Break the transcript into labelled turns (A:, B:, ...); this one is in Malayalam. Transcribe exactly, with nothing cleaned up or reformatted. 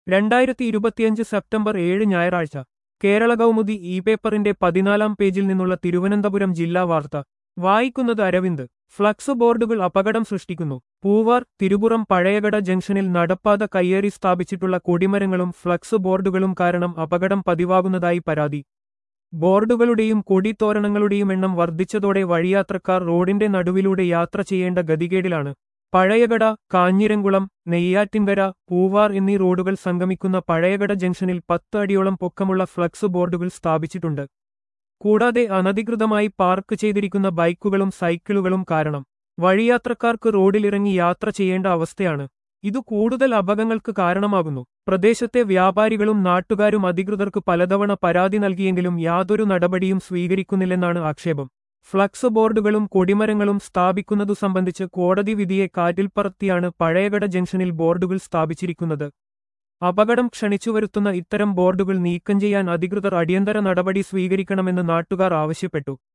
A: രണ്ടായിരത്തി ഇരുപത്തിയഞ്ച് സെപ്റ്റംബർ ഏഴ് ഞായറാഴ്ച കേരള കൗമുദി ഇ പേപ്പറിന്റെ പതിനാലാം പേജിൽ നിന്നുള്ള തിരുവനന്തപുരം ജില്ലാ വാർത്ത വായിക്കുന്നത് അരവിന്ദ്. ഫ്ലക്സ് ബോർഡുകൾ അപകടം സൃഷ്ടിക്കുന്നു. പൂവാർ. തിരുപുറം പഴയകട ജംഗ്ഷനിൽ നടപ്പാത കയ്യേറി സ്ഥാപിച്ചിട്ടുള്ള കൊടിമരങ്ങളും ഫ്ലക്സ് ബോർഡുകളും കാരണം അപകടം പതിവാകുന്നതായി പരാതി. ബോർഡുകളുടെയും കൊടിത്തോരണങ്ങളുടെയും എണ്ണം വർദ്ധിച്ചതോടെ വഴിയാത്രക്കാർ റോഡിന്റെ നടുവിലൂടെ യാത്ര ചെയ്യേണ്ട ഗതികേടിലാണ്. പഴയകട, കാഞ്ഞിരംകുളം, നെയ്യാറ്റിൻകര, പൂവാർ എന്നീ റോഡുകൾ സംഗമിക്കുന്ന പഴയകട ജംഗ്ഷനിൽ പത്ത് അടിയോളം പൊക്കമുള്ള ഫ്ലക്സ് ബോർഡുകൾ സ്ഥാപിച്ചിട്ടുണ്ട്. കൂടാതെ അനധികൃതമായി പാർക്ക് ചെയ്തിരിക്കുന്ന ബൈക്കുകളും സൈക്കിളുകളും കാരണം വഴിയാത്രക്കാർക്ക് റോഡിലിറങ്ങി യാത്ര ചെയ്യേണ്ട അവസ്ഥയാണ്. ഇതു കൂടുതൽ അപകടങ്ങൾക്ക് കാരണമാകുന്നു. പ്രദേശത്തെ വ്യാപാരികളും നാട്ടുകാരും അധികൃതർക്ക് പലതവണ പരാതി നൽകിയെങ്കിലും യാതൊരു നടപടിയും സ്വീകരിക്കുന്നില്ലെന്നാണ് ആക്ഷേപം. ഫ്ലക്സ് ബോർഡുകളും കൊടിമരങ്ങളും സ്ഥാപിക്കുന്നതു സംബന്ധിച്ച് കോടതി വിധിയെ കാറ്റിൽ പറത്തിയാണ് പഴയകട ജംഗ്ഷനിൽ ബോർഡുകൾ സ്ഥാപിച്ചിരിക്കുന്നത്. അപകടം ക്ഷണിച്ചുവരുത്തുന്ന ഇത്തരം ബോർഡുകൾ നീക്കം ചെയ്യാൻ അധികൃതർ അടിയന്തര നടപടി സ്വീകരിക്കണമെന്ന് നാട്ടുകാർ ആവശ്യപ്പെട്ടു.